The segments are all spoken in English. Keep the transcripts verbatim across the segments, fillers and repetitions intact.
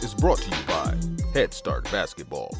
is brought to you by Head Start Basketball.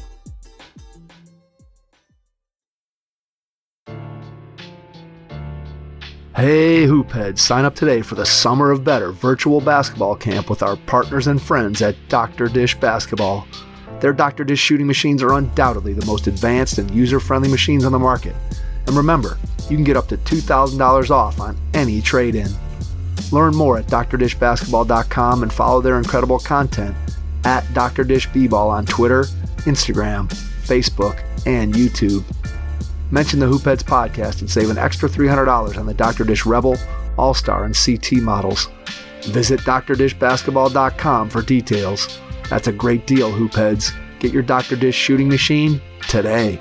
Hey Hoopheads, sign up today for the Summer of Better virtual basketball camp with our partners and friends at Doctor Dish Basketball. Their Doctor Dish shooting machines are undoubtedly the most advanced and user-friendly machines on the market. And remember, you can get up to two thousand dollars off on any trade-in. Learn more at D R dish basketball dot com and follow their incredible content at Doctor Dish B-Ball on Twitter, Instagram, Facebook, and YouTube. Mention the Hoopheads podcast and save an extra three hundred dollars on the Doctor Dish Rebel, All-Star, and C T models. Visit D R dish basketball dot com for details. That's a great deal, Hoopheads. Get your Doctor Dish shooting machine today.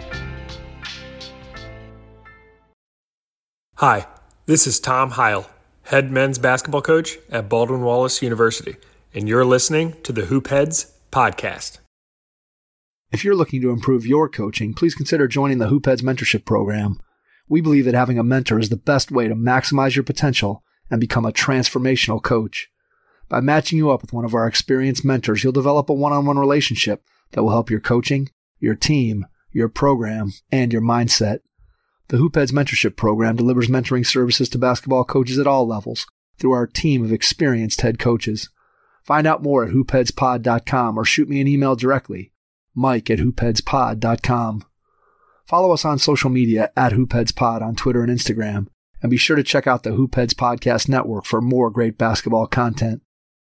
Hi, this is Tom Heil, head men's basketball coach at Baldwin-Wallace University, and you're listening to the Hoopheads podcast. If you're looking to improve your coaching, please consider joining the Hoopheads Mentorship Program. We believe that having a mentor is the best way to maximize your potential and become a transformational coach. By matching you up with one of our experienced mentors, you'll develop a one-on-one relationship that will help your coaching, your team, your program, and your mindset. The Hoopheads Mentorship Program delivers mentoring services to basketball coaches at all levels through our team of experienced head coaches. Find out more at hoopheads pod dot com or shoot me an email directly, Mike at hoopheads pod dot com. Follow us on social media at hoopheadspod on Twitter and Instagram, and be sure to check out the Hoopheads Podcast Network for more great basketball content.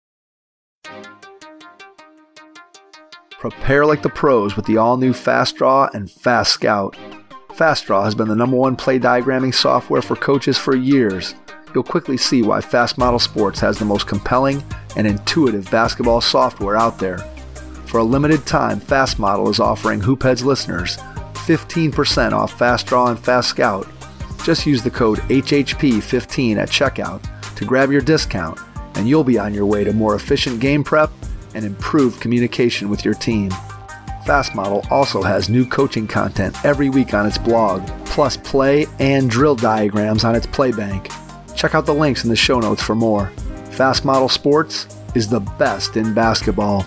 Prepare like the pros with the all-new Fast Draw and Fast Scout. Fast Draw has been the number one play diagramming software for coaches for years. You'll quickly see why Fast Model Sports has the most compelling and intuitive basketball software out there. For a limited time, Fast Model is offering Hoopheads listeners fifteen percent off Fast Draw and Fast Scout. Just use the code H H P fifteen at checkout to grab your discount, and you'll be on your way to more efficient game prep and improved communication with your team. Fast Model also has new coaching content every week on its blog, plus play and drill diagrams on its Playbank. Check out the links in the show notes for more. Fast Model Sports is the best in basketball.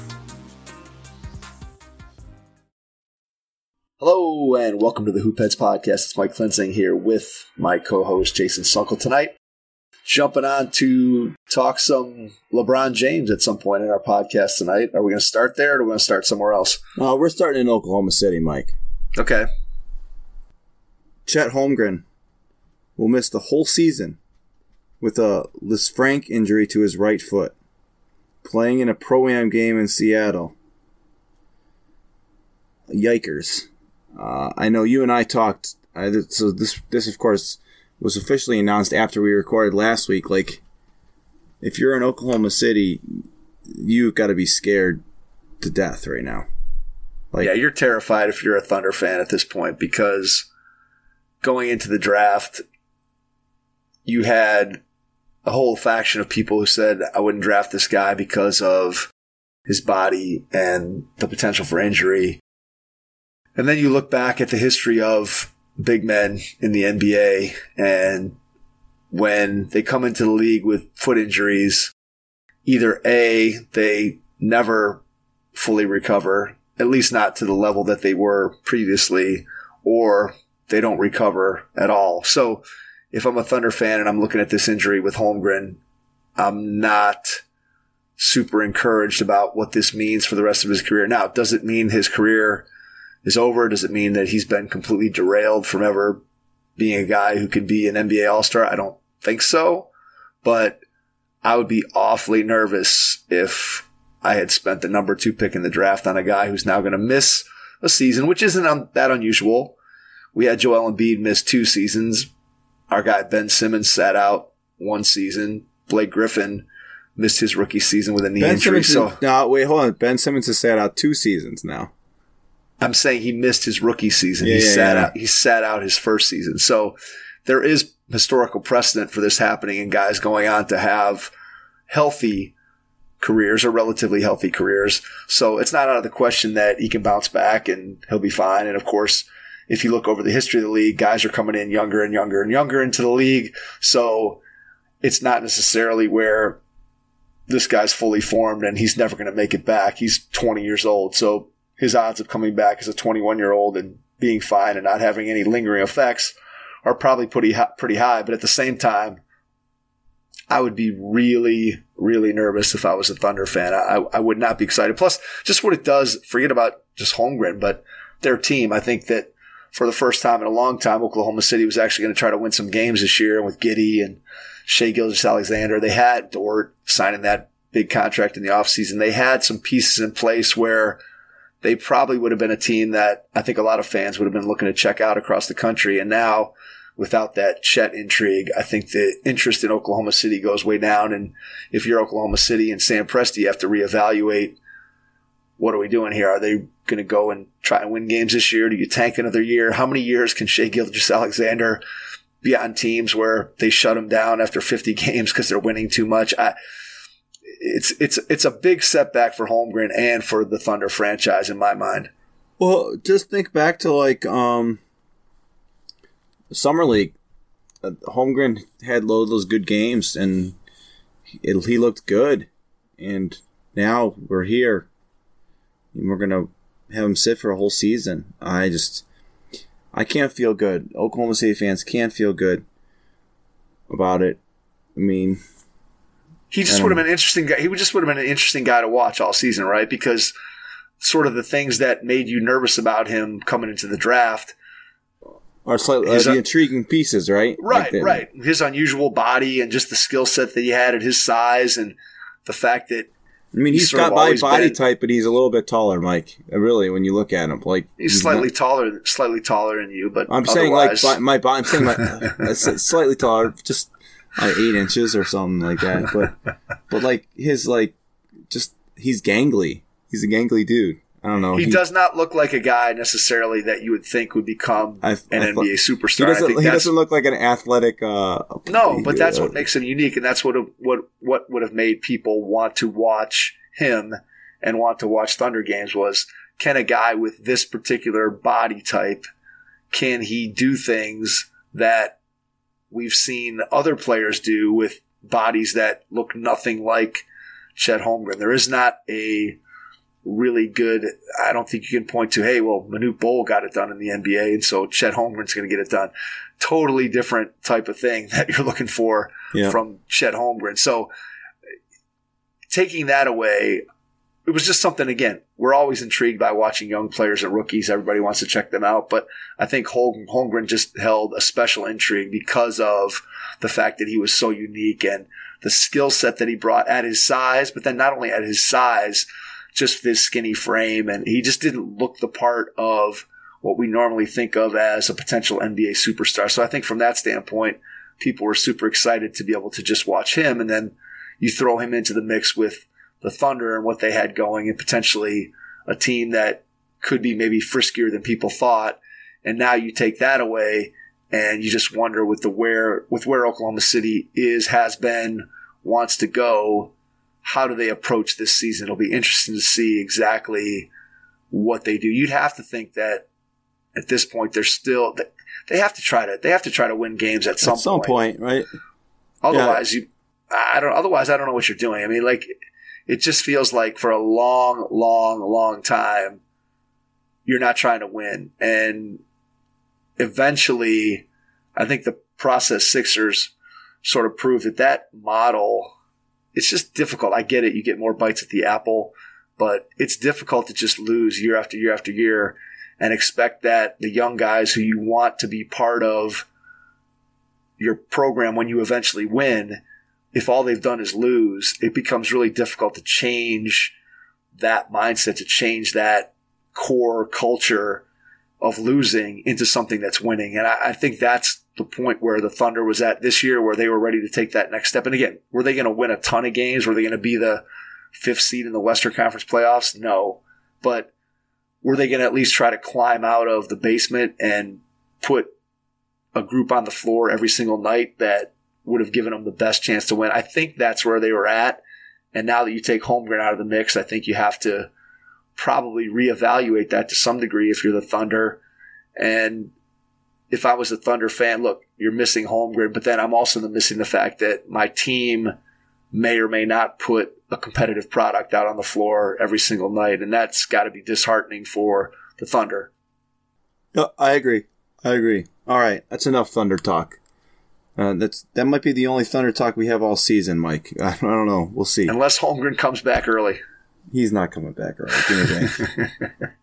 Hello and welcome to the Hoopheads Podcast. It's Mike Klinzing here with my co-host Jason Sunkel tonight. Jumping on to talk some LeBron James at some point in our podcast tonight. Are we going to start there or are we going to start somewhere else? Uh, we're starting in Oklahoma City, Mike. Okay. Chet Holmgren will miss the whole season with a Lisfranc injury to his right foot, playing in a Pro-Am game in Seattle. Yikers. Uh, I know you and I talked, uh, so this, this of course, was officially announced after we recorded last week. Like, if you're in Oklahoma City, you've got to be scared to death right now. Like, yeah, you're terrified if you're a Thunder fan at this point, because going into the draft, you had a whole faction of people who said, I wouldn't draft this guy because of his body and the potential for injury. And then you look back at the history of big men in the N B A, and when they come into the league with foot injuries, either A, they never fully recover, at least not to the level that they were previously, or they don't recover at all. So if I'm a Thunder fan and I'm looking at this injury with Holmgren, I'm not super encouraged about what this means for the rest of his career. Now, does it mean his career is over? Does it mean that he's been completely derailed from ever being a guy who can be an N B A All-Star? I don't think so, but I would be awfully nervous if I had spent the number two pick in the draft on a guy who's now going to miss a season, which isn't un- that unusual. We had Joel Embiid miss two seasons. Our guy Ben Simmons sat out one season. Blake Griffin missed his rookie season with a knee Ben injury. Simmons So is, no, wait, hold on. Ben Simmons has sat out two seasons now. I'm saying he missed his rookie season. Yeah, he yeah, sat yeah. out. He sat out his first season. So there is historical precedent for this happening, and guys going on to have healthy careers or relatively healthy careers. So it's not out of the question that he can bounce back and he'll be fine. And of course, if you look over the history of the league, guys are coming in younger and younger and younger into the league. So it's not necessarily where this guy's fully formed and he's never going to make it back. He's twenty years old. So his odds of coming back as a twenty-one-year-old and being fine and not having any lingering effects are probably pretty high, pretty high. But at the same time, I would be really, really nervous if I was a Thunder fan. I, I would not be excited. Plus, just what it does, forget about just Holmgren, but their team. I think that for the first time in a long time, Oklahoma City was actually going to try to win some games this year with Giddey and Shai Gilgeous-Alexander. They had Dort signing that big contract in the offseason. They had some pieces in place where they probably would have been a team that I think a lot of fans would have been looking to check out across the country. And now, without that Chet intrigue, I think the interest in Oklahoma City goes way down. And if you're Oklahoma City and Sam Presti, you have to reevaluate, what are we doing here? Are they going to go and try and win games this year? Do you tank another year? How many years can Shai Gilgeous-Alexander be on teams where they shut him down after fifty games because they're winning too much? I, it's it's it's a big setback for Holmgren and for the Thunder franchise in my mind. Well, just think back to like um, Summer League. Uh, Holmgren had loads of those good games, and it, he looked good. And now we're here, and we're gonna have him sit for a whole season. I just, I can't feel good. Oklahoma City fans can't feel good about it. I mean, he just would have been an interesting guy. He would just would have been an interesting guy to watch all season, right? Because sort of the things that made you nervous about him coming into the draft are slightly uh, the un- intriguing pieces, right? Right, like right. His unusual body and just the skill set that he had at his size, and the fact that I mean, he's, he's got my body been, type, but he's a little bit taller, Mike. Really, when you look at him, like he's, he's slightly not, taller, slightly taller than you. But I'm saying like my, my body. I'm saying my uh, slightly taller, just like eight inches or something like that. But but like his like just he's gangly. He's a gangly dude. I don't know. He, he does not look like a guy necessarily that you would think would become I, an I N B A superstar. He doesn't, I think he doesn't look like an athletic. Uh, no, but that's uh, what makes him unique, and that's what what what would have made people want to watch him and want to watch Thunder games was, can a guy with this particular body type, can he do things that we've seen other players do with bodies that look nothing like Chet Holmgren? There is not a really good, I don't think you can point to, hey, well, Manute Bol got it done in the N B A, and so Chet Holmgren's going to get it done. Totally different type of thing that you're looking for yeah. from Chet Holmgren. So taking that away, it was just something, again, we're always intrigued by watching young players and rookies. Everybody wants to check them out. But I think Holm- Holmgren just held a special intrigue because of the fact that he was so unique and the skill set that he brought at his size, but then not only at his size, just his skinny frame. And he just didn't look the part of what we normally think of as a potential N B A superstar. So I think from that standpoint, people were super excited to be able to just watch him. And then you throw him into the mix with the Thunder and what they had going and potentially a team that could be maybe friskier than people thought. And now you take that away and you just wonder with the where, with where Oklahoma City is, has been, wants to go, how do they approach this season? It'll be interesting to see exactly what they do. You'd have to think that at this point they're still, they have to try to, they have to try to win games at some point. At some point, point right? Otherwise yeah. you, I don't. Otherwise, I don't know what you're doing. I mean, like, it just feels like for a long, long, long time, you're not trying to win. And eventually, I think the process Sixers sort of proved that that model, it's just difficult. I get it. You get more bites at the apple, but it's difficult to just lose year after year after year and expect that the young guys who you want to be part of your program when you eventually win, if all they've done is lose, it becomes really difficult to change that mindset, to change that core culture of losing into something that's winning. And I, I think that's the point where the Thunder was at this year, where they were ready to take that next step. And again, were they going to win a ton of games? Were they going to be the fifth seed in the Western Conference playoffs? No. But were they going to at least try to climb out of the basement and put a group on the floor every single night that would have given them the best chance to win? I think that's where they were at. And now that you take Holmgren out of the mix, I think you have to probably reevaluate that to some degree if you're the Thunder. And if I was a Thunder fan, look, you're missing Holmgren, but then I'm also missing the fact that my team may or may not put a competitive product out on the floor every single night, and that's got to be disheartening for the Thunder. No, I agree. I agree. All right, that's enough Thunder talk. Uh, that's that might be the only Thunder talk we have all season, Mike. I, I don't know. We'll see. Unless Holmgren comes back early. He's not coming back early. Give me a break.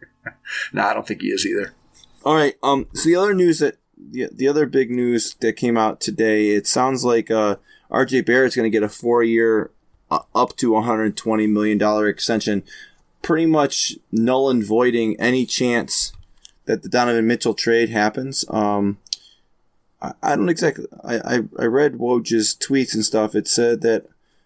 No, I don't think he is either. All right. Um. So the other news that the the other big news that came out today, it sounds like uh, R J Barrett's going to get a four-year, uh, up to one hundred twenty million dollars extension, pretty much null and voiding any chance that the Donovan Mitchell trade happens. Um. I, I don't exactly. I, I I read Woj's tweets and stuff. It said that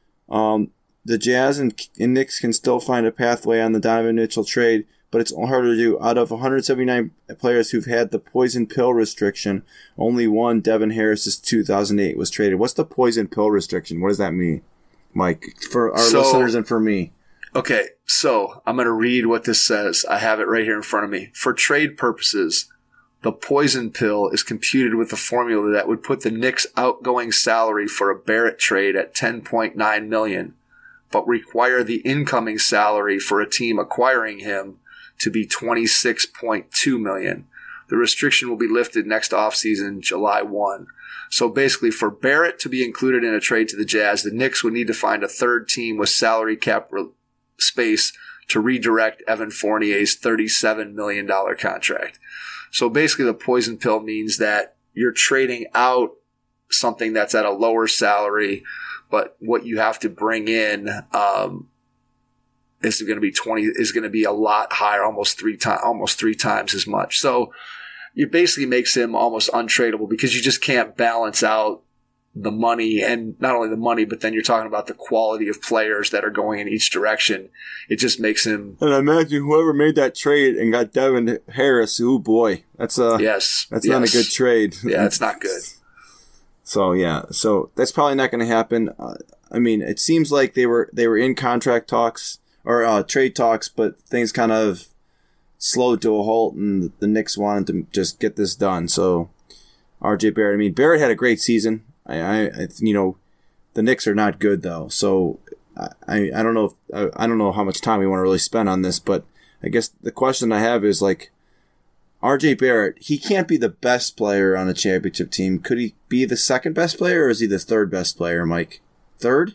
um the Jazz and, and Knicks can still find a pathway on the Donovan Mitchell trade, but it's harder to do. Out of one hundred seventy-nine players who've had the poison pill restriction, only one, Devin Harris's two thousand eight, was traded. What's the poison pill restriction? What does that mean, Mike, for our so, listeners and for me? Okay, so I'm going to read what this says. I have it right here in front of me. For trade purposes, the poison pill is computed with a formula that would put the Knicks' outgoing salary for a Barrett trade at ten point nine million dollars, but require the incoming salary for a team acquiring him to be twenty-six point two million dollars. The restriction will be lifted next offseason, July first. So basically, for Barrett to be included in a trade to the Jazz, the Knicks would need to find a third team with salary cap re- space to redirect Evan Fournier's thirty-seven million dollars contract. So basically, the poison pill means that you're trading out something that's at a lower salary, but what you have to bring in um, is going to be twenty is going to be a lot higher, almost three times, almost three times as much. So it basically makes him almost untradeable because you just can't balance out the money, and not only the money, but then you're talking about the quality of players that are going in each direction. It just makes him. And I imagine whoever made that trade and got Devin Harris, oh boy, that's a yes, that's yes. not a good trade. Yeah, it's not good. So yeah, so that's probably not going to happen. Uh, I mean, it seems like they were they were in contract talks or uh, trade talks, but things kind of slowed to a halt, and the Knicks wanted to just get this done. So R J Barrett, I mean, Barrett had a great season. I, I, I you know, the Knicks are not good though. So I, I don't know, if, I, I don't know how much time we want to really spend on this, but I guess the question I have is like, R J Barrett, he can't be the best player on a championship team. Could he be the second best player, or is he the third best player, Mike? Third?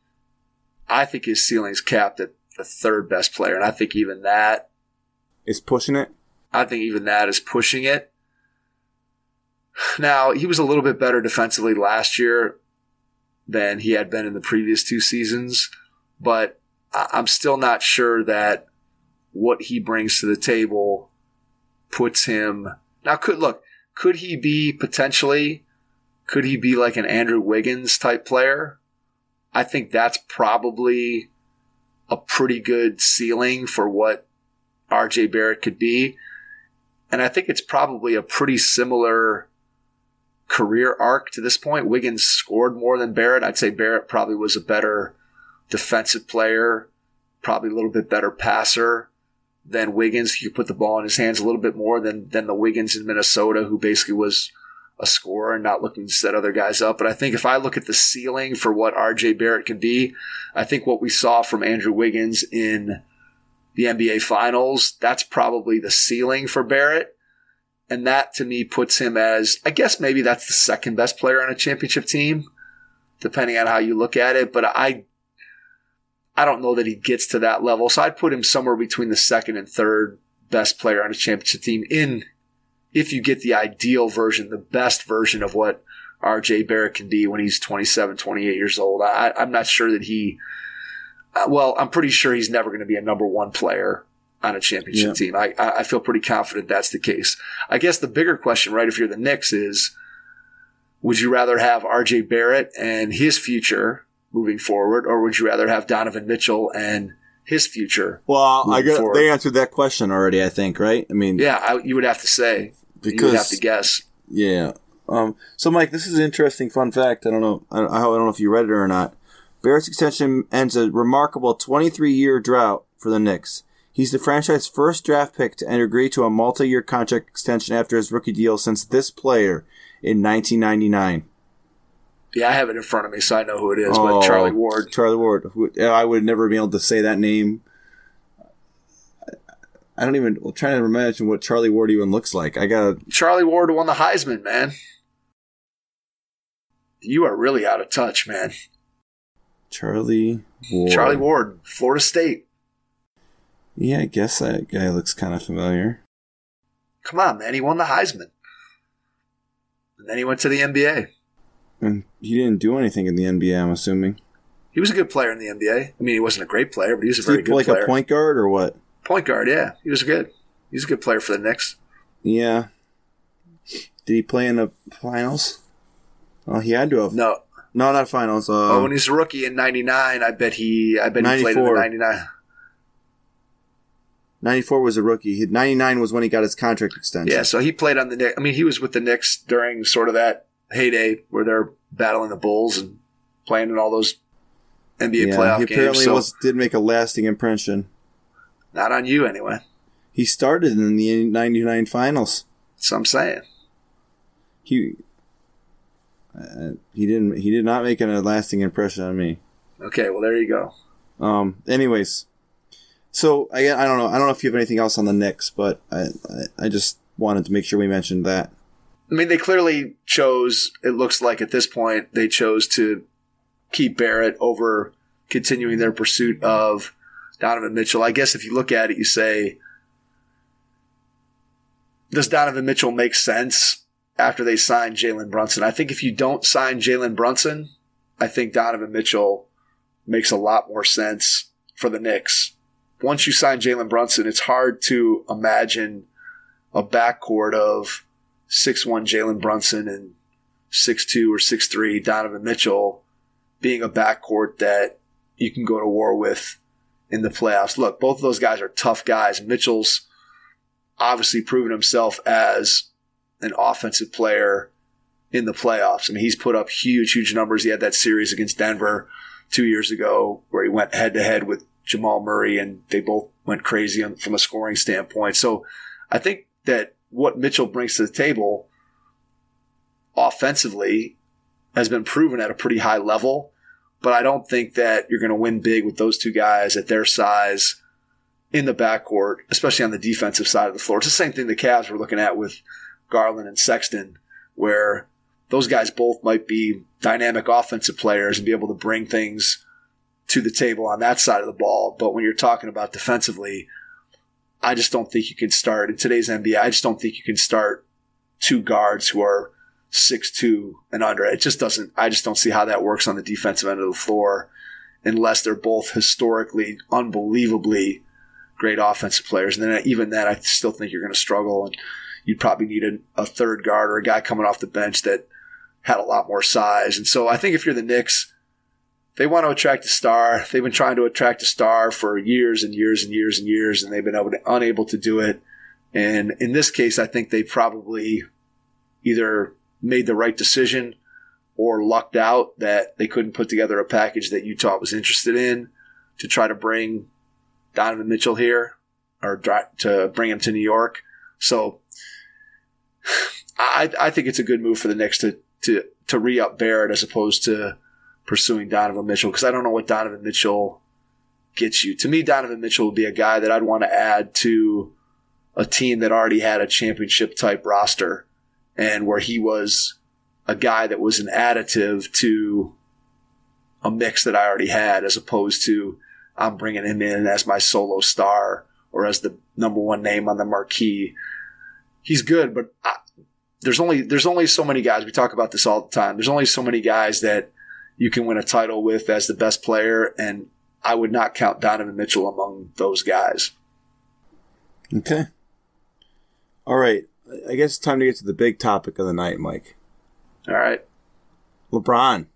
I think his ceiling's capped at the third best player, and I think even that is pushing it. I think even that is pushing it. Now, he was a little bit better defensively last year than he had been in the previous two seasons, but I'm still not sure that what he brings to the table puts him. Now, could look, could he be potentially, could he be like an Andrew Wiggins type player? I think that's probably a pretty good ceiling for what R J Barrett could be. And I think it's probably a pretty similar career arc to this point. Wiggins scored more than Barrett. I'd say Barrett probably was a better defensive player, probably a little bit better passer than Wiggins. You put the ball in his hands a little bit more than, than the Wiggins in Minnesota, who basically was a scorer and not looking to set other guys up. But I think if I look at the ceiling for what R J Barrett can be, I think what we saw from Andrew Wiggins in the N B A Finals, that's probably the ceiling for Barrett. And that, to me, puts him as, I guess maybe that's the second best player on a championship team, depending on how you look at it. But I I don't know that he gets to that level. So I'd put him somewhere between the second and third best player on a championship team in, if you get the ideal version, the best version of what R J Barrett can be when he's twenty-seven, twenty-eight years old. I, I'm not sure that he, well, I'm pretty sure he's never going to be a number one player on a championship yeah. team. I, I feel pretty confident that's the case. I guess the bigger question, right, if you're the Knicks is, would you rather have R J Barrett and his future moving forward, or would you rather have Donovan Mitchell and his future? Well, I guess they answered that question already, I think, right? I mean, yeah, I, you would have to say, because, you would have to guess. Yeah. Um, so, Mike, this is an interesting fun fact. I don't know. I, I don't know if you read it or not. Barrett's extension ends a remarkable twenty-three year drought for the Knicks. He's the franchise's first draft pick to agree to a multi-year contract extension after his rookie deal since this player in nineteen ninety-nine. Yeah, I have it in front of me, so I know who it is. Oh, but Charlie Ward. Charlie Ward. Who- I would never be able to say that name. I don't even. I'm trying to imagine what Charlie Ward even looks like. I got Charlie Ward won the Heisman, man. You are really out of touch, man. Charlie Ward. Charlie Ward, Florida State. Yeah, I guess that guy looks kind of familiar. Come on, man. He won the Heisman. And then he went to the N B A. And he didn't do anything in the N B A, I'm assuming. He was a good player in the N B A. I mean, he wasn't a great player, but he was a Is very he good like player. a point guard or what? Point guard, yeah. He was good. He was a good player for the Knicks. Yeah. Did he play in the finals? Oh, he had to have. No. No, not finals. Uh, Oh, when he was a rookie in ninety-nine, I bet he I bet he played in the ninety-four. ninety-nine. ninety-four was a rookie. He- ninety-nine was when he got his contract extension. Yeah, so he played on the Knicks. I mean, he was with the Knicks during sort of that heyday where they're battling the Bulls and playing in all those N B A Yeah, playoff he games. apparently So was, did make a lasting impression. not on you anyway. He started in the ninety-nine finals. That's what I'm saying. He uh, he didn't he did not make a lasting impression on me. Okay, well there you go. Um. Anyways, so I I don't know I don't know if you have anything else on the Knicks, but I I, I just wanted to make sure we mentioned that. I mean, they clearly chose, it looks like at this point, they chose to keep Barrett over continuing their pursuit of Donovan Mitchell. I guess if you look at it, you say, does Donovan Mitchell make sense after they sign Jalen Brunson? I think if you don't sign Jalen Brunson, I think Donovan Mitchell makes a lot more sense for the Knicks. Once you sign Jalen Brunson, it's hard to imagine a backcourt of six one Jalen Brunson and six two or six three Donovan Mitchell being a backcourt that you can go to war with in the playoffs. Look, both of those guys are tough guys. Mitchell's obviously proven himself as an offensive player in the playoffs. I mean, he's put up huge, huge numbers. He had that series against Denver two years ago where he went head-to-head with Jamal Murray, and they both went crazy on, from a scoring standpoint. So I think that what Mitchell brings to the table offensively has been proven at a pretty high level, but I don't think that you're going to win big with those two guys at their size in the backcourt, especially on the defensive side of the floor. It's the same thing the Cavs were looking at with Garland and Sexton, where those guys both might be dynamic offensive players and be able to bring things to the table on that side of the ball. But when you're talking about defensively, I just don't think you can start in today's N B A. I just don't think you can start two guards who are six two and under. It just doesn't, I just don't see how that works on the defensive end of the floor unless they're both historically unbelievably great offensive players. And then even then, I still think you're going to struggle, and you'd probably need a, a third guard or a guy coming off the bench that had a lot more size. And so I think if you're the Knicks, they want to attract a star. They've been trying to attract a star for years and years and years and years, and they've been able to, unable to do it. And in this case, I think they probably either made the right decision or lucked out that they couldn't put together a package that Utah was interested in to try to bring Donovan Mitchell here or to bring him to New York. So I, I think it's a good move for the Knicks to, to, to re-up Barrett as opposed to pursuing Donovan Mitchell, because I don't know what Donovan Mitchell gets you. To me, Donovan Mitchell would be a guy that I'd want to add to a team that already had a championship-type roster and where he was a guy that was an additive to a mix that I already had, as opposed to I'm bringing him in as my solo star or as the number one name on the marquee. He's good, but I, there's only there's only so many guys. We talk about this all the time. There's only so many guys that you can win a title with as the best player, and I would not count Donovan Mitchell among those guys. Okay. All right. I guess it's time to get to the big topic of the night, Mike. All right. LeBron.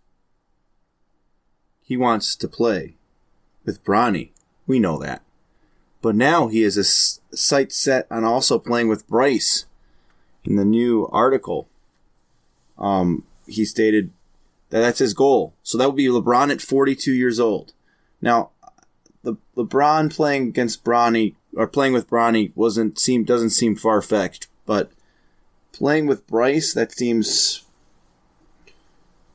He wants to play with Bronny. We know that. But now he has a sight set on also playing with Bryce. In the new article, um, he stated that that's his goal. So that would be LeBron at forty-two years old. Now, the LeBron playing against Bronny or playing with Bronny wasn't seem doesn't seem far-fetched, but playing with Bryce, that seems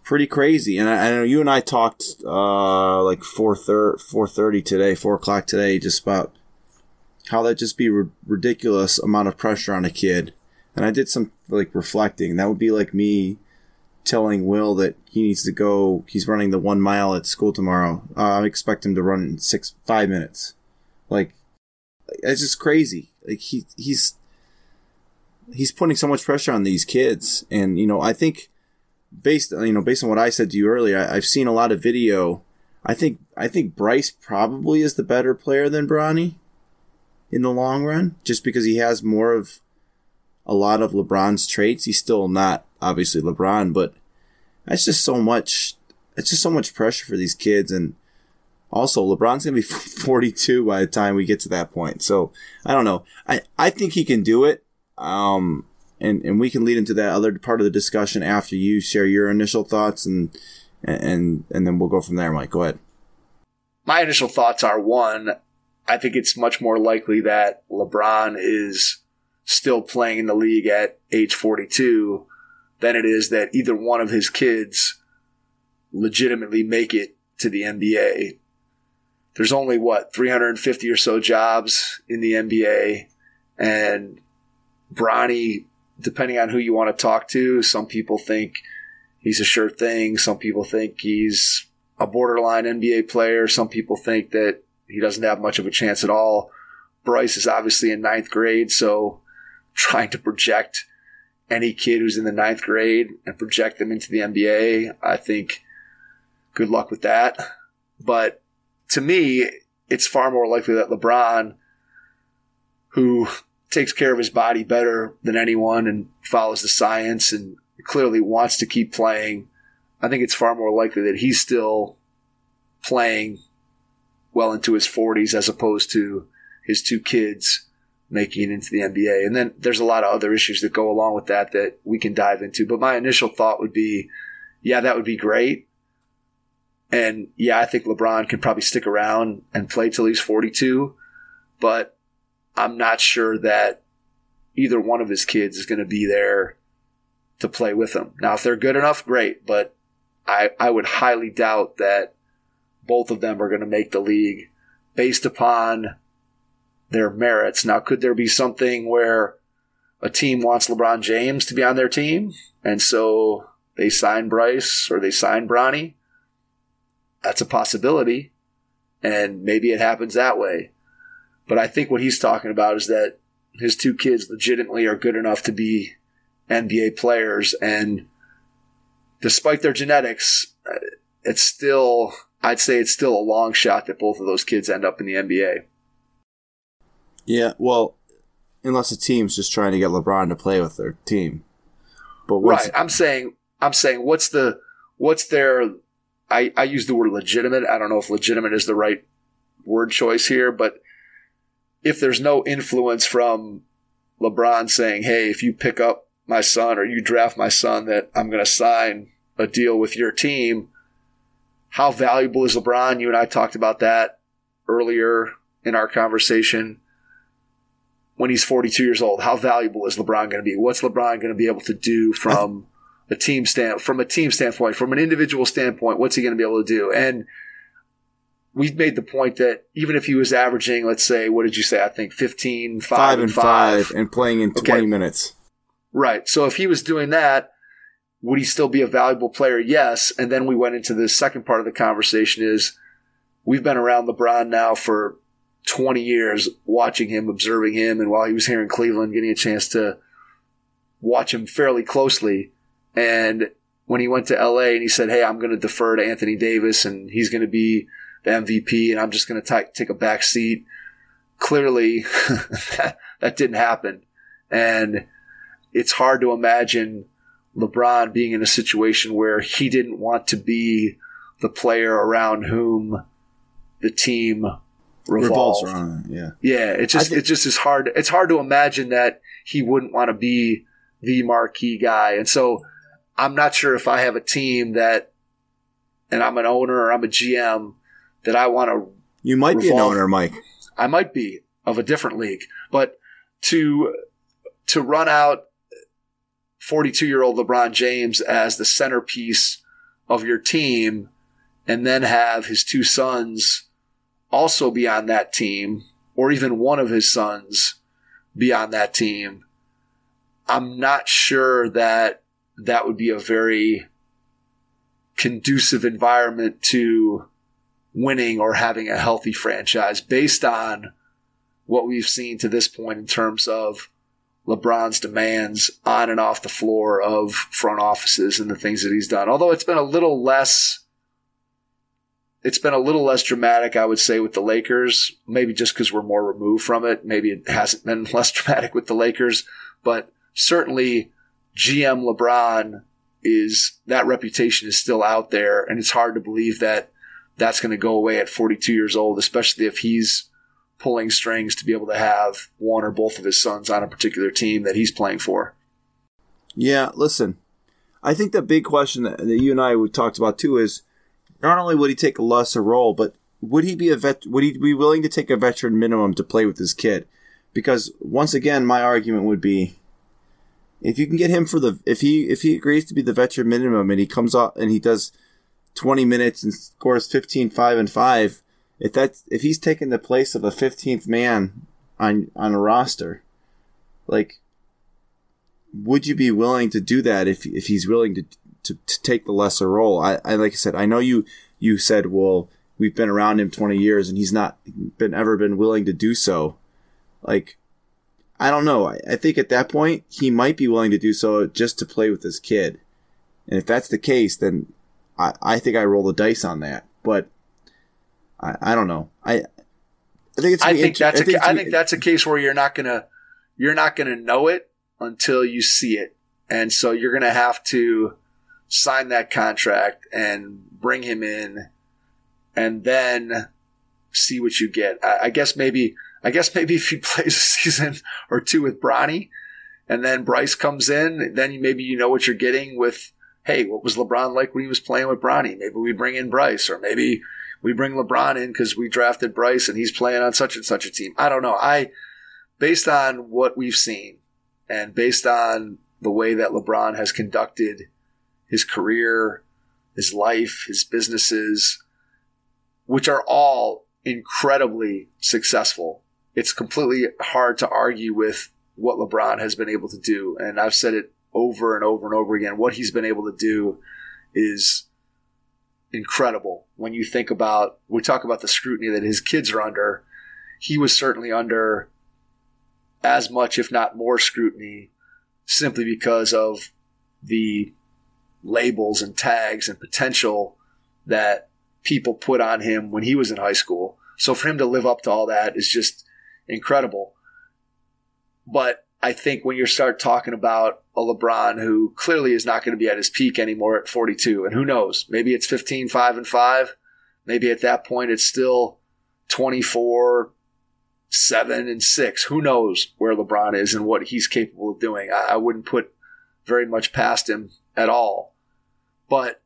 pretty crazy. And I, I know you and I talked uh, like four thirty today, four o'clock today, just about how that just be a ridiculous amount of pressure on a kid. And I did some like reflecting. That would be like me telling Will that he needs to go. He's running the one mile at school tomorrow. Uh, I expect him to run in six five minutes. Like, it's just crazy. Like he he's he's putting so much pressure on these kids. And you know, I think based you know based on what I said to you earlier, I, I've seen a lot of video. I think I think Bryce probably is the better player than Bronny in the long run, just because he has more of a lot of LeBron's traits. He's still not obviously LeBron, but that's just so much. It's just so much pressure for these kids, and also LeBron's gonna be forty-two by the time we get to that point. So I don't know. I, I think he can do it, um, and and we can lead into that other part of the discussion after you share your initial thoughts, and and and then we'll go from there. Mike, go ahead. My initial thoughts are, one, I think it's much more likely that LeBron is still playing in the league at age forty-two than it is that either one of his kids legitimately make it to the N B A. There's only, what, three hundred fifty or so jobs in the N B A, and Bronny, depending on who you want to talk to, some people think he's a sure thing. Some people think he's a borderline N B A player. Some people think that he doesn't have much of a chance at all. Bryce is obviously in ninth grade, so trying to project any kid who's in the ninth grade and project them into the N B A, I think good luck with that. But to me, it's far more likely that LeBron, who takes care of his body better than anyone and follows the science and clearly wants to keep playing, I think it's far more likely that he's still playing well into his forties as opposed to his two kids making it into the N B A. And then there's a lot of other issues that go along with that that we can dive into. But my initial thought would be, yeah, that would be great. And yeah, I think LeBron could probably stick around and play till he's forty-two. But I'm not sure that either one of his kids is going to be there to play with him. Now, if they're good enough, great. But I, I would highly doubt that both of them are going to make the league based upon their merits. Now, could there be something where a team wants LeBron James to be on their team, and so they sign Bryce or they sign Bronny? That's a possibility, and maybe it happens that way. But I think what he's talking about is that his two kids legitimately are good enough to be N B A players, and despite their genetics, it's still, I'd say it's still a long shot that both of those kids end up in the N B A. Yeah, well, unless a team's just trying to get LeBron to play with their team. But what's, right, I'm saying, I'm saying, what's the, what's their, I, I use the word legitimate. I don't know if legitimate is the right word choice here, but if there's no influence from LeBron saying, hey, if you pick up my son or you draft my son, that I'm going to sign a deal with your team, how valuable is LeBron? You and I talked about that earlier in our conversation. When he's forty-two years old, how valuable is LeBron going to be? What's LeBron going to be able to do from a team stand, from a team standpoint, from an individual standpoint? What's he going to be able to do? And we've made the point that even if he was averaging, let's say, what did you say? I think fifteen, five, five and and five, five, and playing in twenty okay. minutes. Right. So if he was doing that, would he still be a valuable player? Yes. And then we went into the second part of the conversation is we've been around LeBron now for twenty years, watching him, observing him, and while he was here in Cleveland, getting a chance to watch him fairly closely. And when he went to L A and he said, hey, I'm going to defer to Anthony Davis and he's going to be the M V P and I'm just going to take a back seat, clearly that, that didn't happen. And it's hard to imagine LeBron being in a situation where he didn't want to be the player around whom the team revolves around. Yeah, yeah. It just think- it just is hard. It's hard to imagine that he wouldn't want to be the marquee guy. And so I'm not sure if I have a team that, and I'm an owner or I'm a G M, that I want to. You might be an owner, Mike. I might be of a different league, but to to run out forty-two-year-old LeBron James as the centerpiece of your team and then have his two sons also be on that team, or even one of his sons be on that team, I'm not sure that that would be a very conducive environment to winning or having a healthy franchise based on what we've seen to this point in terms of LeBron's demands on and off the floor of front offices and the things that he's done. Although it's been a little less, it's been a little less dramatic, I would say, with the Lakers. Maybe just because we're more removed from it. Maybe it hasn't been less dramatic with the Lakers. But certainly G M LeBron is, that reputation is still out there. And it's hard to believe that that's going to go away at forty-two years old, especially if he's pulling strings to be able to have one or both of his sons on a particular team that he's playing for. Yeah, listen, I think the big question that, that you and I talked about too is not only would he take a lesser role, but would he be a vet? Would he be willing to take a veteran minimum to play with his kid? Because once again, my argument would be, if you can get him for the, if he if he agrees to be the veteran minimum and he comes out and he does twenty minutes and scores fifteen, five, and five, if that's if he's taking the place of a fifteenth man on on a roster, like, would you be willing to do that if if he's willing to to, to take the lesser role? I, I like I said, I know you you said, well, we've been around him twenty years and he's not been ever been willing to do so. Like, I don't know. I, I think at that point he might be willing to do so just to play with his kid. And if that's the case, then I, I think I roll the dice on that. But I, I don't know. I I think it's. I think inter- that's. I think, a, I think that's a case where you're not gonna you're not gonna know it until you see it, and so you're gonna have to sign that contract and bring him in, and then see what you get. I, I guess maybe. I guess maybe if he plays a season or two with Bronny, and then Bryce comes in, then maybe you know what you're getting with. Hey, what was LeBron like when he was playing with Bronny? Maybe we bring in Bryce, or maybe we bring LeBron in because we drafted Bryce and he's playing on such and such a team. I don't know. I, based on what we've seen and based on the way that LeBron has conducted his career, his life, his businesses, which are all incredibly successful, it's completely hard to argue with what LeBron has been able to do. And I've said it over and over and over again. What he's been able to do is incredible. When you think about, we talk about the scrutiny that his kids are under, he was certainly under as much, if not more, scrutiny simply because of the labels and tags and potential that people put on him when he was in high school. So for him to live up to all that is just incredible. But I think when you start talking about a LeBron who clearly is not going to be at his peak anymore at forty-two, and who knows, maybe it's fifteen, five, and five. Maybe at that point it's still twenty-four, seven, and six. Who knows where LeBron is and what he's capable of doing. I, I wouldn't put very much past him at all. But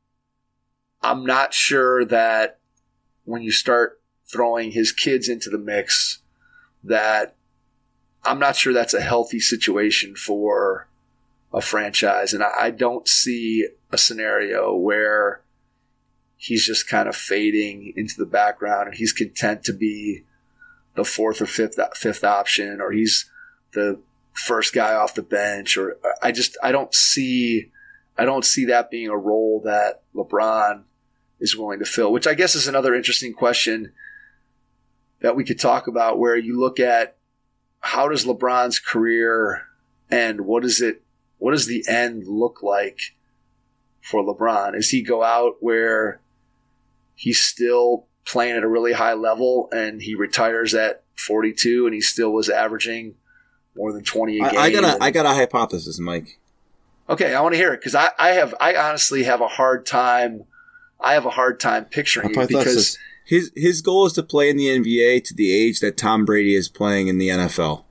I'm not sure that when you start throwing his kids into the mix, that I'm not sure that's a healthy situation for a franchise. And I, I don't see a scenario where he's just kind of fading into the background and he's content to be the fourth or fifth fifth option, or he's the first guy off the bench, or I just I don't see I don't see that being a role that LeBron is willing to fill, which I guess is another interesting question that we could talk about, where you look at how does LeBron's career end? What is it? What does the end look like for LeBron? Does he go out where he's still playing at a really high level and he retires at forty-two and he still was averaging more than twenty a game? I, I got a, I got a hypothesis, Mike. Okay, I want to hear it because I, I have I honestly have a hard time. I have a hard time picturing it because his his goal is to play in the N B A to the age that Tom Brady is playing in the N F L.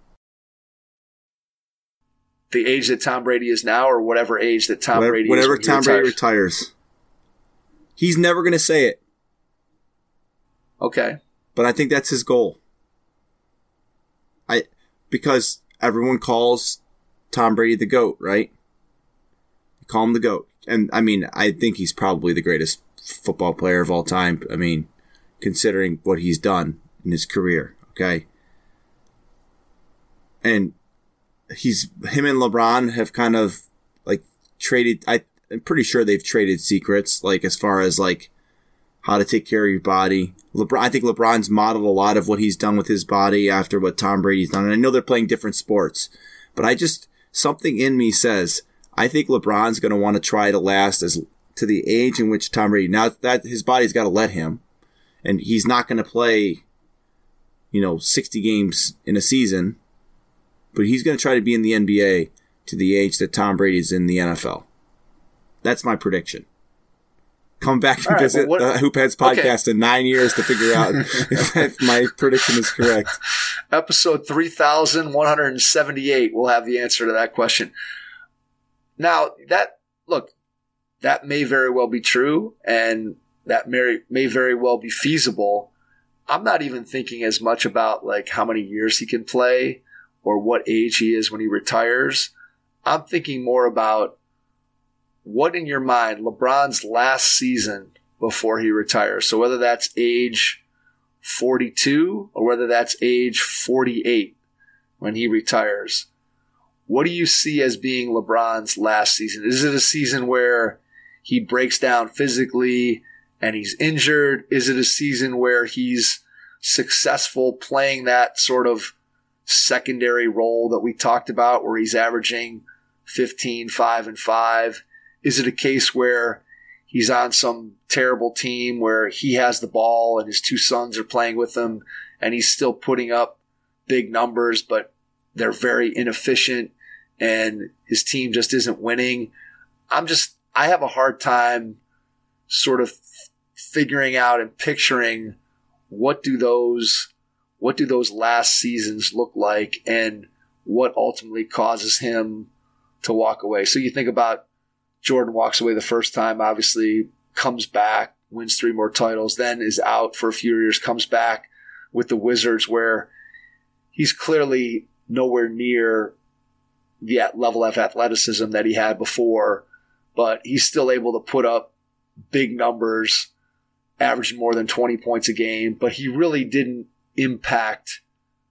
The age that Tom Brady is now, or whatever age that Tom whatever, Brady whatever is. Whatever Tom Brady retires. He's never going to say it. Okay. But I think that's his goal. I because everyone calls Tom Brady the GOAT, right? They call him the GOAT. and I mean, I think he's probably the greatest football player of all time. I mean, considering what he's done in his career, okay? And he's him and LeBron have kind of like traded. I, I'm pretty sure they've traded secrets, like as far as like how to take care of your body. LeBron, I think LeBron's modeled a lot of what he's done with his body after what Tom Brady's done. And I know they're playing different sports, but I just something in me says I think LeBron's going to want to try to last as to the age in which Tom Brady. Now that his body's got to let him, and he's not going to play, you know, sixty games in a season. But he's going to try to be in the N B A to the age that Tom Brady's in the N F L. That's my prediction. Come back and right, visit what, the Hoopheads podcast okay. in nine years to figure out if, if my prediction is correct. Episode three thousand one hundred seventy-eight will have the answer to that question. Now, that look, that may very well be true, and that may, may very well be feasible. I'm not even thinking as much about like how many years he can play or what age he is when he retires. I'm thinking more about what in your mind LeBron's last season before he retires. So whether that's age forty-two or whether that's age forty-eight when he retires, what do you see as being LeBron's last season? Is it a season where he breaks down physically and he's injured? Is it a season where he's successful playing that sort of secondary role that we talked about where he's averaging fifteen, five, and five? Is it a case where he's on some terrible team where he has the ball and his two sons are playing with him and he's still putting up big numbers, but they're very inefficient and his team just isn't winning? I'm just, I have a hard time sort of figuring out and picturing what do those What do those last seasons look like and what ultimately causes him to walk away? So you think about Jordan walks away the first time, obviously comes back, wins three more titles, then is out for a few years, comes back with the Wizards where he's clearly nowhere near the level of athleticism that he had before, but he's still able to put up big numbers, averaging more than twenty points a game, but he really didn't impact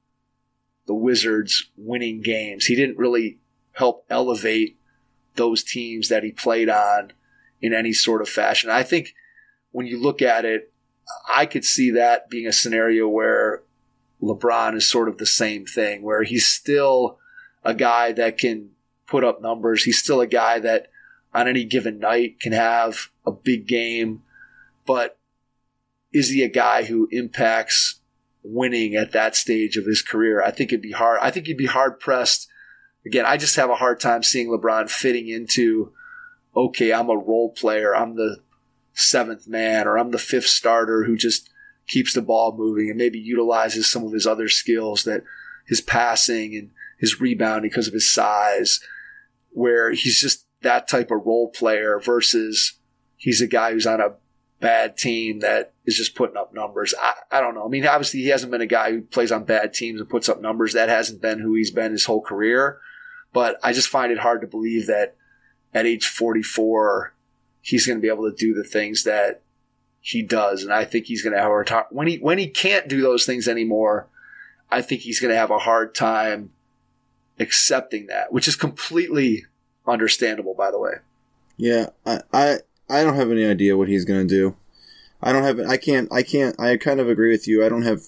the Wizards winning games. He didn't really help elevate those teams that he played on in any sort of fashion. I think when you look at it, I could see that being a scenario where LeBron is sort of the same thing, where he's still a guy that can put up numbers. He's still a guy that on any given night can have a big game, but is he a guy who impacts winning at that stage of his career? I think it'd be hard. I think he'd be hard pressed. Again, I just have a hard time seeing LeBron fitting into, okay, I'm a role player. I'm the seventh man, or I'm the fifth starter who just keeps the ball moving and maybe utilizes some of his other skills, that his passing and his rebounding because of his size, where he's just that type of role player versus he's a guy who's on a bad team that is just putting up numbers. I, I don't know. I mean, obviously he hasn't been a guy who plays on bad teams and puts up numbers. That hasn't been who he's been his whole career. But I just find it hard to believe that at age forty-four, he's going to be able to do the things that he does. And I think he's going to have a hard time. When he, when he can't do those things anymore, I think he's going to have a hard time accepting that, which is completely understandable, by the way. Yeah, I, I, I don't have any idea what he's going to do. I don't have, I can't, I can't, I kind of agree with you. I don't have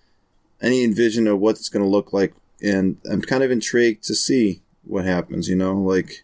any envision of what it's going to look like. And I'm kind of intrigued to see what happens, you know, like,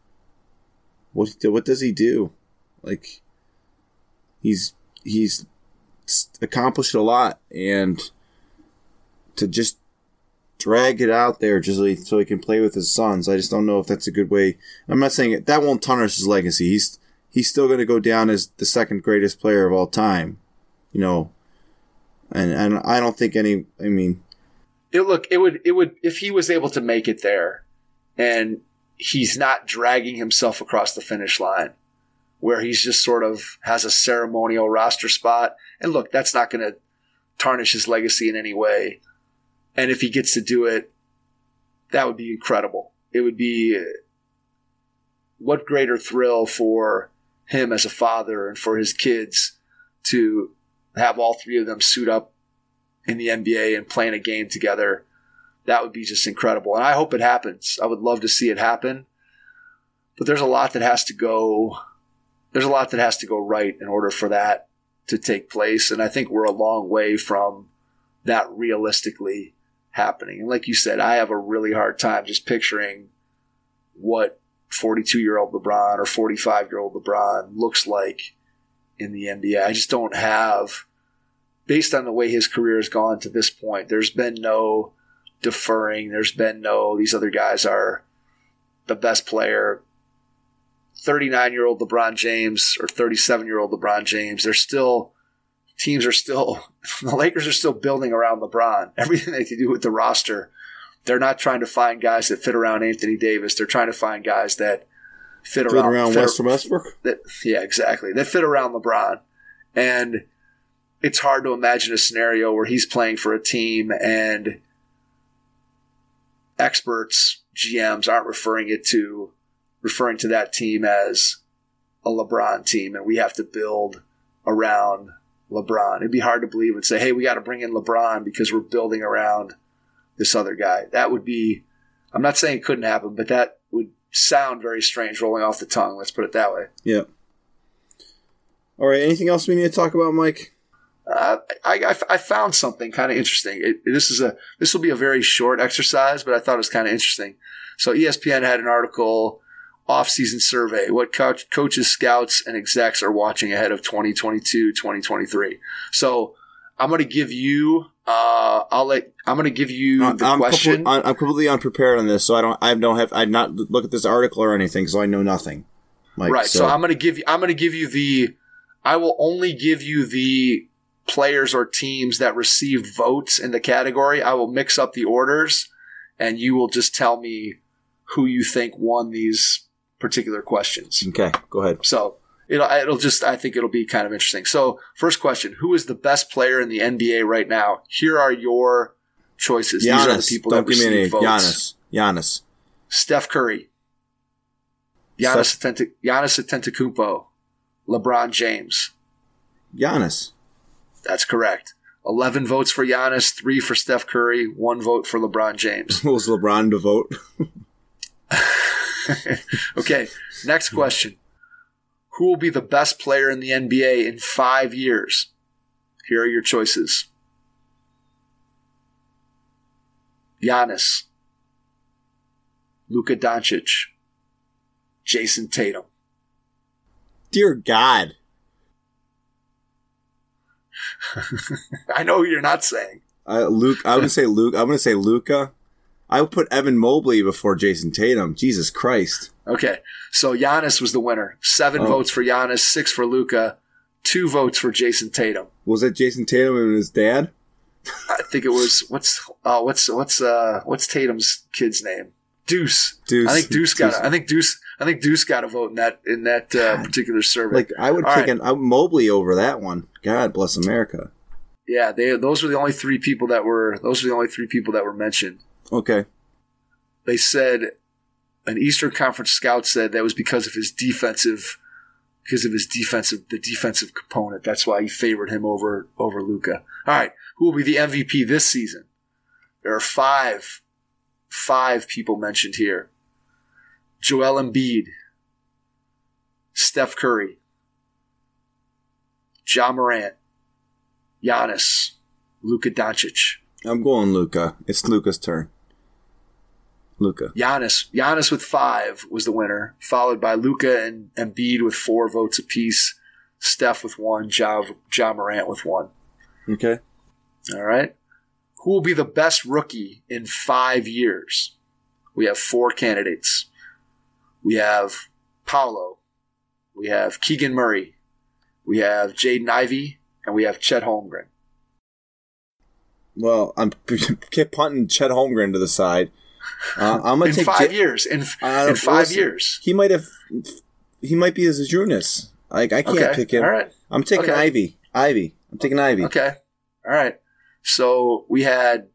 what, what does he do? Like, he's, he's accomplished a lot, and to just drag it out there just so he can play with his sons, I just don't know if that's a good way. I'm not saying it, that won't tarnish his legacy. He's, he's still going to go down as the second greatest player of all time, you know, and, and I don't think any, I mean, It look, it would, it would, if he was able to make it there and he's not dragging himself across the finish line where he's just sort of has a ceremonial roster spot. And look, that's not going to tarnish his legacy in any way. And if he gets to do it, that would be incredible. It would be, what greater thrill for him as a father and for his kids to have all three of them suit up in the N B A and playing a game together. That would be just incredible. And I hope it happens. I would love to see it happen. But there's a lot that has to go there's a lot that has to go right in order for that to take place. And I think we're a long way from that realistically happening. And like you said, I have a really hard time just picturing what forty-two-year-old LeBron or forty-five-year-old LeBron looks like in the N B A. I just don't have, based on the way his career has gone to this point, there's been no deferring. There's been no, these other guys are the best player. thirty-nine-year-old LeBron James or thirty-seven-year-old LeBron James, they're still, teams are still, the Lakers are still building around LeBron. Everything they can do with the roster, they're not trying to find guys that fit around Anthony Davis. They're trying to find guys that fit, Fit around, around fit, Western Westbrook? That, yeah, exactly. That fit around LeBron. And it's hard to imagine a scenario where he's playing for a team and experts, G Ms aren't referring it to referring to that team as a LeBron team, and we have to build around LeBron. It'd be hard to believe and say, hey, we got to bring in LeBron because we're building around this other guy. That would be, I'm not saying it couldn't happen, but that would sound very strange rolling off the tongue. Let's put it that way. Yeah. All right. Anything else we need to talk about, Mike? Uh, I, I, I found something kind of interesting. It, this is a this will be a very short exercise, but I thought it was kind of interesting. So E S P N had an article, off-season survey, what co- coaches, scouts, and execs are watching ahead of twenty twenty-two, twenty twenty-three. So I'm going to give you, uh, I'll let, I'm going to give you the I'm question. Compl- I'm completely unprepared on this, so I don't, I don't have, I not look at this article or anything, so I know nothing. Mike, right. So. so I'm going to give you, I'm going to give you the, I will only give you the players or teams that received votes in the category. I will mix up the orders, and you will just tell me who you think won these particular questions. Okay, go ahead. So it'll, it'll just, I think it'll be kind of interesting. So first question, who is the best player in the N B A right now? Here are your choices. Giannis. These are the people Don't that give me received any. votes. Giannis. Giannis. Steph Curry. Giannis, Atenta- Giannis Antetokounmpo. LeBron James. Giannis. That's correct. eleven votes for Giannis, three for Steph Curry, one vote for LeBron James. Was LeBron to vote? Okay, next question. Who will be the best player in the N B A in five years? Here are your choices. Giannis, Luka Doncic, Jason Tatum. Dear God. I know who you're not saying. Uh, Luke, I would say Luke. I'm going to say Luka. I would put Evan Mobley before Jason Tatum. Jesus Christ. Okay, so Giannis was the winner. Seven Oh. votes for Giannis, six for Luka, two votes for Jason Tatum. Was that Jason Tatum and his dad? I think it was what's uh, what's what's uh, what's Tatum's kid's name? Deuce. Deuce. I think Deuce got. Deuce. A, I think Deuce. I think Deuce got a vote in that in that uh, particular survey. Like I would All pick right. an, I would Mobley over that one. God bless America. Yeah, they those were the only three people that were those were the only three people that were mentioned. Okay. They said an Eastern Conference scout said that was because of his defensive because of his defensive the defensive component. That's why he favored him over over Luka. All right, who will be the M V P this season? There are five five people mentioned here. Joel Embiid, Steph Curry, Ja Morant, Giannis, Luka Doncic. I'm going Luka. It's Luka's turn. Luka. Giannis, Giannis with five was the winner, followed by Luka and Embiid with four votes apiece, Steph with one, Ja, Ja Morant with one. Okay. All right. Who will be the best rookie in five years? We have four candidates. We have Paolo. We have Keegan Murray. We have Jaden Ivey. And we have Chet Holmgren. Well, I'm keep punting Chet Holmgren to the side. Uh, I'm gonna In take five J- years. In, Uh, in five listen, years. He might have. He might be as a Jonas. Like I can't Okay. pick him. All right. I'm taking Okay. Ivy. Ivy. I'm taking Ivy. Okay. All right. So we had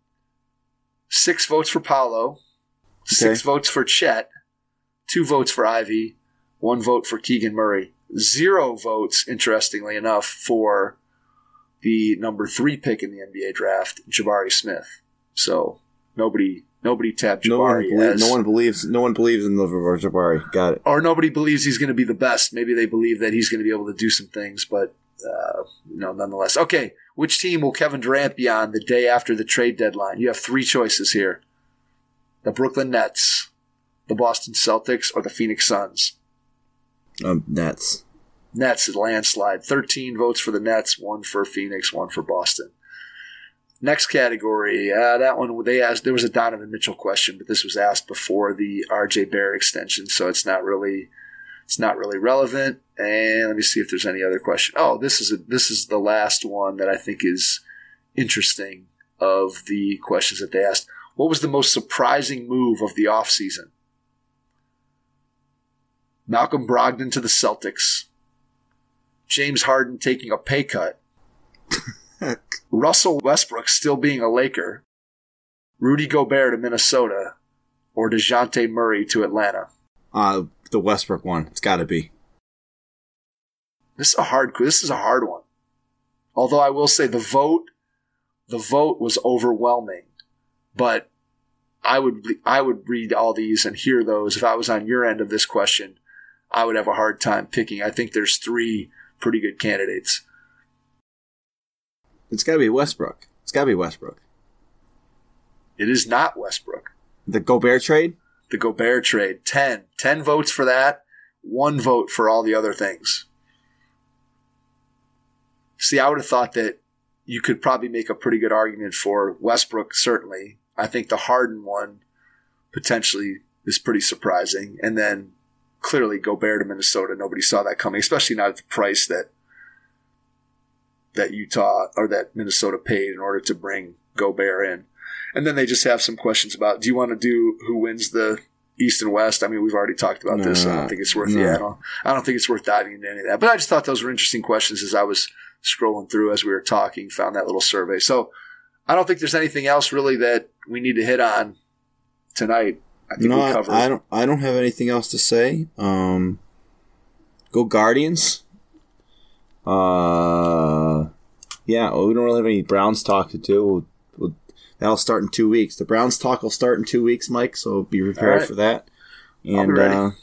six votes for Paolo, six Okay. votes for Chet, two votes for Ivy, one vote for Keegan Murray. Zero votes, interestingly enough, for the number three pick in the N B A draft, Jabari Smith. So nobody nobody tapped Jabari. No one, believe, as, no one believes no one believes in LeVar Jabari. Got it. Or nobody believes he's going to be the best. Maybe they believe that he's going to be able to do some things, but uh, you know, nonetheless. Okay, which team will Kevin Durant be on the day after the trade deadline? You have three choices here: the Brooklyn Nets, the Boston Celtics, or the Phoenix Suns. Um, Nets. Nets, a landslide. thirteen votes for the Nets, one for Phoenix, one for Boston. Next category, uh, that one they asked. There was a Donovan Mitchell question, but this was asked before the R J Barrett extension, so it's not really, it's not really relevant. And let me see if there's any other question. Oh, this is a, this is the last one that I think is interesting of the questions that they asked. What was the most surprising move of the offseason? Malcolm Brogdon to the Celtics. James Harden taking a pay cut. Russell Westbrook still being a Laker. Rudy Gobert to Minnesota. Or DeJounte Murray to Atlanta. Uh, the Westbrook one. It's got to be. This is a hard This is a hard one. Although I will say the vote, the vote was overwhelming. But I would I would read all these and hear those. If I was on your end of this question, I would have a hard time picking. I think there's three pretty good candidates. It's got to be Westbrook. It's got to be Westbrook. It is not Westbrook. The Gobert trade? The Gobert trade. Ten. Ten votes for that. One vote for all the other things. See, I would have thought that you could probably make a pretty good argument for Westbrook, certainly. I think the Harden one potentially is pretty surprising. And then clearly Gobert to Minnesota, nobody saw that coming, especially not at the price that that Utah or that Minnesota paid in order to bring Gobert in. And then they just have some questions about, do you want to do who wins the East and West? I mean, we've already talked about no, this. So I don't think it's worth no. yeah, I don't, I don't think it's worth diving into any of that. But I just thought those were interesting questions as I was scrolling through as we were talking, found that little survey. So I don't think there's anything else really that we need to hit on tonight. I think no, we covered. I don't. I don't have anything else to say. Um, go Guardians. Uh, yeah. Well, we don't really have any Browns talk to do. We'll, we'll, that'll start in two weeks. The Browns talk will start in two weeks, Mike. So be prepared right. for that. And I'll be ready. Uh,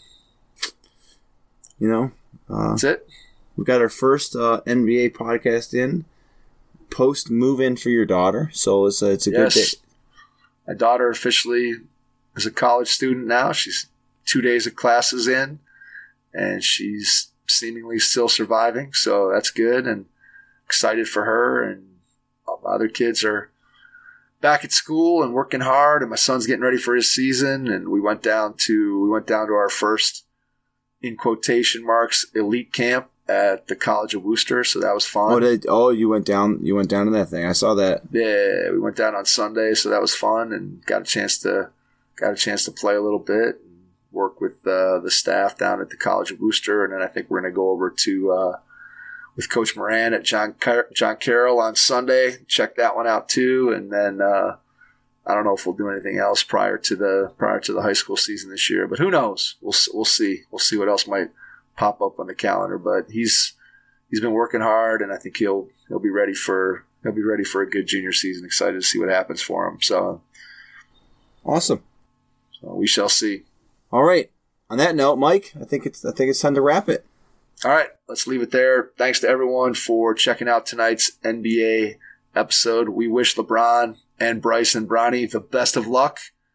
you know, uh, that's it. We got our first uh, N B A podcast in post move in for your daughter. So it's a, it's a yes. good day. My daughter officially is a college student now. She's two days of classes in, and she's seemingly still surviving. So that's good, and excited for her. And all my other kids are back at school and working hard, and my son's getting ready for his season. And we went down to we went down to our first, in quotation marks, elite camp at the College of Wooster, so that was fun. Oh, did, oh, you went down. You went down to that thing. I saw that. Yeah, we went down on Sunday, so that was fun, and got a chance to got a chance to play a little bit and work with uh, the staff down at the College of Wooster, and then I think we're going to go over to uh, with Coach Moran at John Car- John Carroll on Sunday. Check that one out too, and then uh, I don't know if we'll do anything else prior to the prior to the high school season this year, but who knows? We'll we'll see. We'll see what else might pop up on the calendar, but he's he's been working hard, and I think he'll he'll be ready for he'll be ready for a good junior season. Excited to see what happens for him. So awesome. So we shall see. All right. On that note, Mike, I think it's I think it's time to wrap it. All right, let's leave it there. Thanks to everyone for checking out tonight's N B A episode. We wish LeBron and Bryce and Bronny the best of luck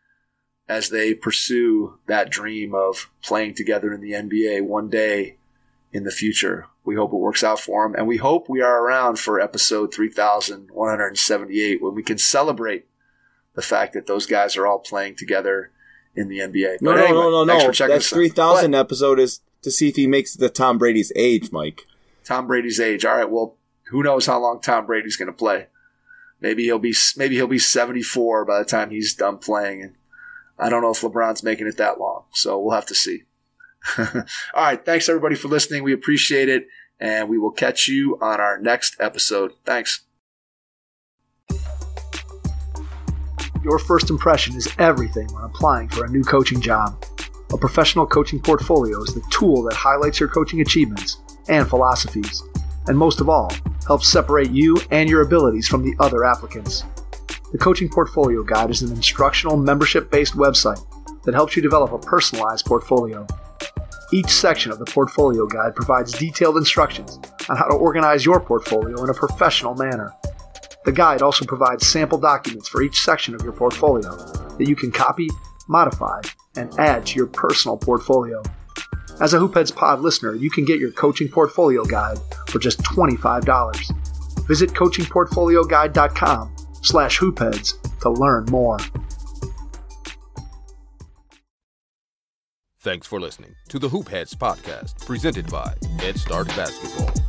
as they pursue that dream of playing together in the N B A one day in the future. We hope it works out for them, and we hope we are around for episode three thousand one hundred seventy-eight when we can celebrate the fact that those guys are all playing together in the N B A. No, but no, anyway, no, no, no. That three thousand what? episode is to see if he makes it to Tom Brady's age, Mike. Tom Brady's age. All right, well, who knows how long Tom Brady's going to play. Maybe he'll be maybe he'll be seventy-four by the time he's done playing, and I don't know if LeBron's making it that long, so we'll have to see. All right, thanks everybody for listening. We appreciate it, and we will catch you on our next episode. Thanks. Your first impression is everything when applying for a new coaching job. A professional coaching portfolio is the tool that highlights your coaching achievements and philosophies, and most of all, helps separate you and your abilities from the other applicants. The Coaching Portfolio Guide is an instructional, membership-based website that helps you develop a personalized portfolio. Each section of the Portfolio Guide provides detailed instructions on how to organize your portfolio in a professional manner. The guide also provides sample documents for each section of your portfolio that you can copy, modify, and add to your personal portfolio. As a Hoopheads Pod listener, you can get your Coaching Portfolio Guide for just twenty-five dollars. Visit coaching portfolio guide dot com slash hoopheads to learn more. Thanks for listening to the Hoopheads podcast, presented by Head Start Basketball.